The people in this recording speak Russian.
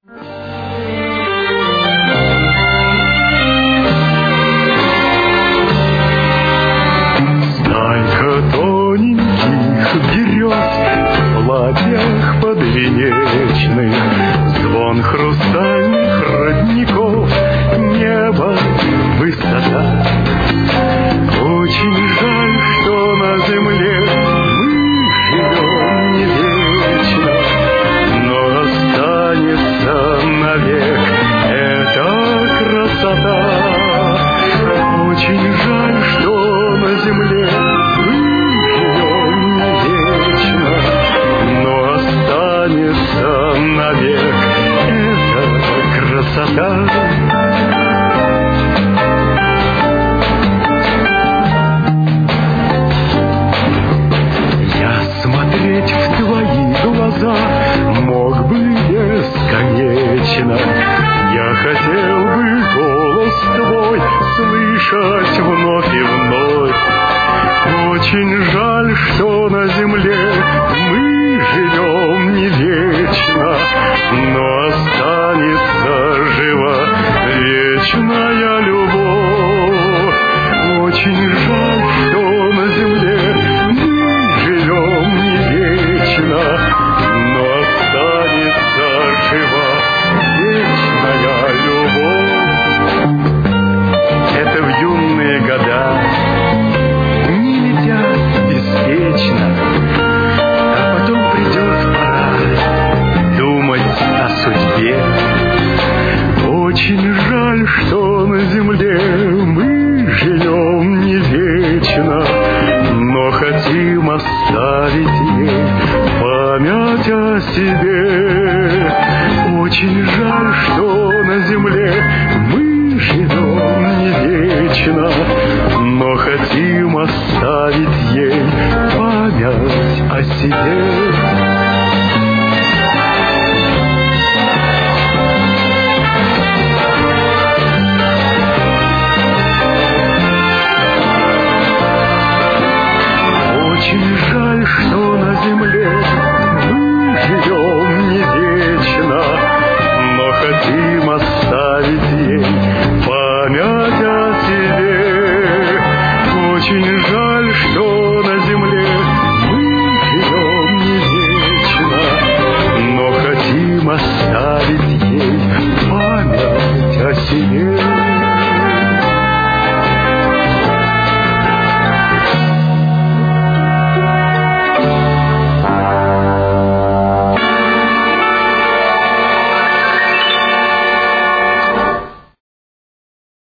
Стайка тоненьких берез в платьях подвенечных, звон хрустальных родников, небо, высота. Очень жаль, что на земле мы живем не вечно, но останется навек эта красота. Очень жаль, что на земле мы живем не вечно, но останется навек эта красота. Смотреть в твои глаза мог бы бесконечно. Я хотел бы голос твой слышать вновь и вновь. Очень жаль, что на земле мы живем не вечно, но останется жива вечная любовь. Очень жаль, что на земле живем не вечно, но останется жива вечная любовь. Это в юные года не летят беспечно, а потом придет пора думать о судьбе. Очень жаль, что на земле мы живем не вечно, но хотим оставить ей память о себе. Очень жаль, что на земле мы живем не вечно, но хотим оставить ей память о себе. Очень жаль, что на земле мы живем не вечно, но хотим оставить ей память о себе. Очень жаль, что на земле мы живем не вечно, но хотим оставить ей память о себе.